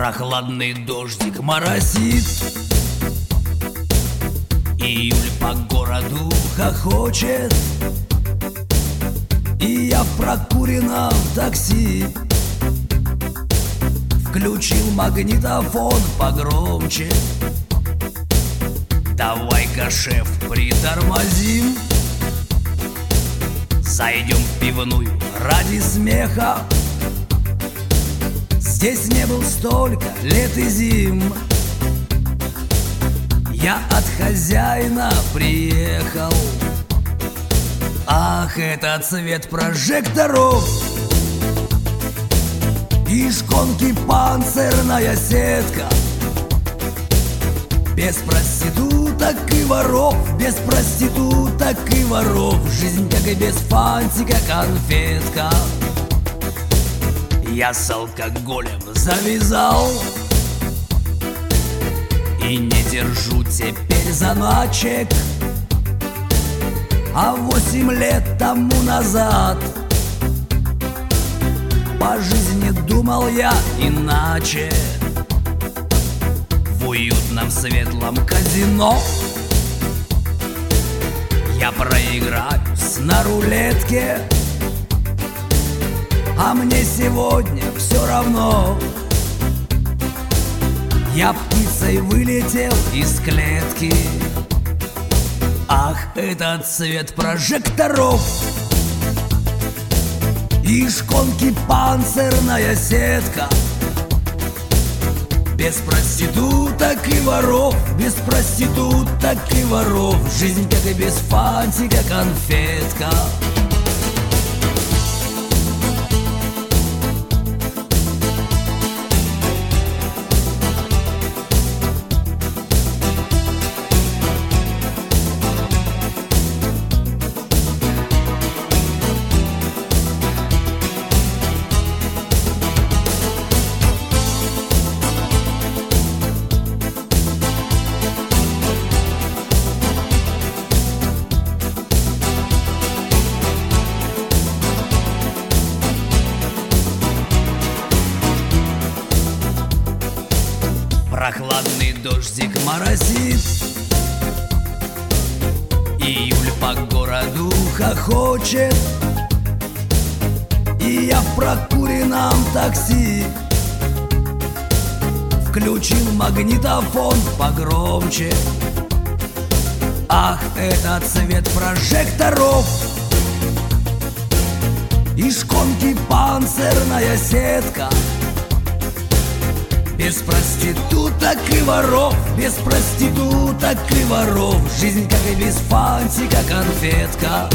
Прохладный дождик моросит, июль по городу хохочет, и я в прокуренном такси включил магнитофон погромче. Давай-ка, шеф, притормозим, зайдем в пивную ради смеха. Здесь не был столько лет и зим. Я от хозяина приехал. Ах, это цвет прожекторов и шконки панцирная сетка. Без проституток и воров, без проституток и воров, жизнь как и без фантика конфетка. Я с алкоголем завязал и не держу теперь заначек. А 8 лет тому назад по жизни думал я иначе. В уютном светлом казино я проиграюсь на рулетке, а мне сегодня все равно. Я птицей вылетел из клетки. Ах, этот цвет прожекторов и шконки панцирная сетка. Без проституток и воров, без проституток и воров, жизнь как и без фантика конфетка. Прохладный дождик моросит, июль по городу хохочет, и я в прокуренном такси включил магнитофон погромче. Ах, это цвет прожекторов и шконки панцирная сетка. Без проституток и воров, без проституток и воров, жизнь как и без фантика конфетка.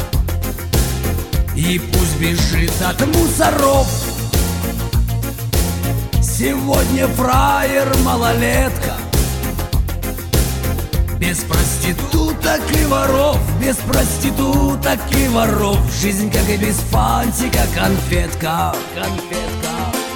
И пусть бежит от мусоров сегодня фраер малолетка. Без проституток и воров, без проституток и воров, жизнь как и без фантика конфетка, конфетка.